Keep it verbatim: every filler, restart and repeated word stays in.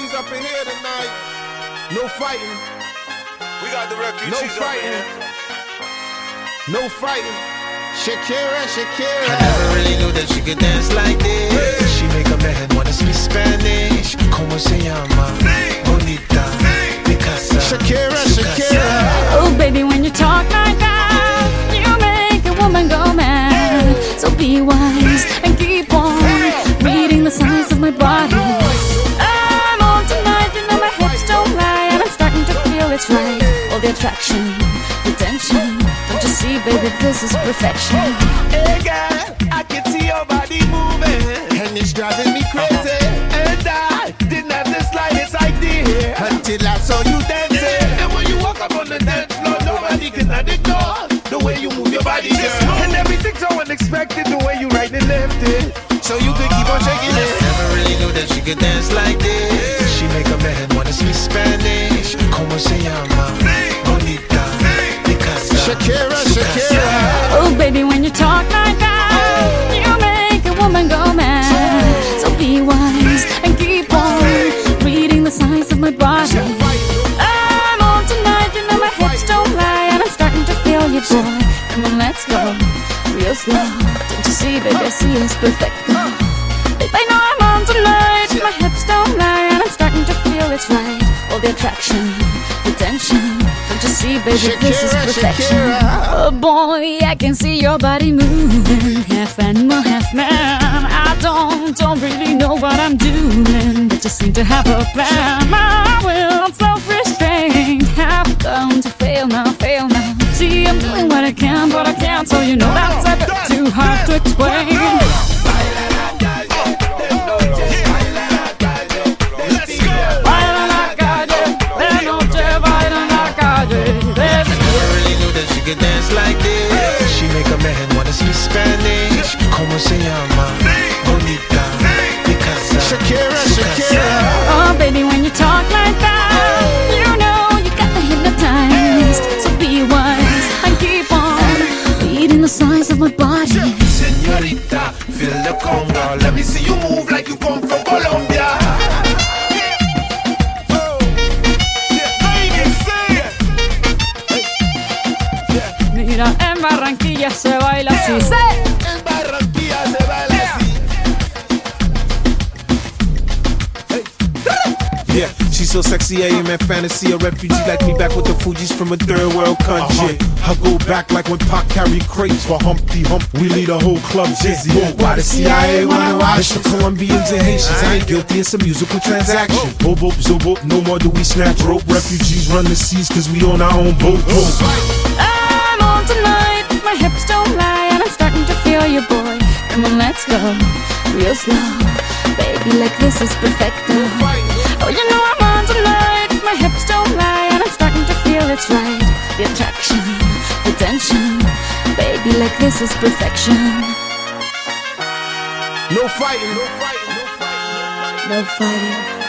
ladies up in here tonight. No fighting. We got the refugees No fighting. up in here. No fighting. Shakira, Shakira. I never really knew that she could dance like this. She make a man wanna speak Spanish. Como se llama? Bonita, Picasa. Shakira, Shakira. Oh baby, when you talk like that, you make a woman go mad. So be wise and keep on reading the signs of my body. I'm on tonight, you know my hips don't lie, and I'm starting to feel it's right. All the attraction, the tension. Don't you see, baby, this is perfection. Hey girl, I can see your body moving, And it's driving me crazy. and I didn't have the slightest idea Until I saw you dancing. And when you walk up on the dance floor, nobody can ignore the way you move your body, girl. And everything's so unexpected, the way you right and left it. So you could keep on shaking it. Never really knew that she could dance like this. She make a man wanna speak Spanish. Como se llama? Bonita, Picasa. Shakira, Shakira. Oh baby, when you talk like that, you make a woman go mad. So be wise and keep on reading the signs of my body. I'm on tonight, you know my hips don't lie, and I'm starting to feel you, boy. Come on, let's go, real slow. Don't you see, baby, I see it's perfect. Babe, I know I'm on tonight, my hips don't lie, and I'm starting to feel it's right. All the attraction, the tension. Don't you see, baby, this is Shakira, perfection. Shakira. Oh boy, I can see your body moving, half animal, half man. I don't, don't really know what I'm doing, but just seem to have a plan. My will, I'm self-restrained, have come to fail now, fail now. See, I'm doing what I can, but I can't, so you know that's a bit too hard to explain. Baila la calle, de noche baila la calle. Never really knew that she could dance like this. She make a man wanna speak Spanish. Como se llama? Bonita, Picasa. Shakira, Shakira. Oh baby, when you talk like that, you know you got me hypnotized. So be wise and keep on reading the signs of my body. Señorita, feel the conga. Let me see you move like you come from Colombia. Mira, en Barranquilla se baila así. ¡Sí! En Barranquilla se baila así. Yeah, she's so sexy, I am in fantasy. A refugee like me back with the Fugees from a third world country. I go back like when Pac carried crates for Humpty Hump. We lead a whole club dizzy. Why the C I A wanna watch? It's the Colombians and Haitians. I ain't guilty, it's a musical transaction. Boop, boop, zoop, boop. No more do we snatch rope. Refugees run the seas cause we own our own boat. I'm on tonight, my hips don't lie, and I'm starting to feel you, boy. Come on, let's go, real slow. Baby, like this is perfecto. Oh, you know I'm on tonight, my hips don't lie, and I'm starting to feel it's right. The attraction, the tension. Baby, like this is perfection. No fighting, no fighting, no fighting. No fighting.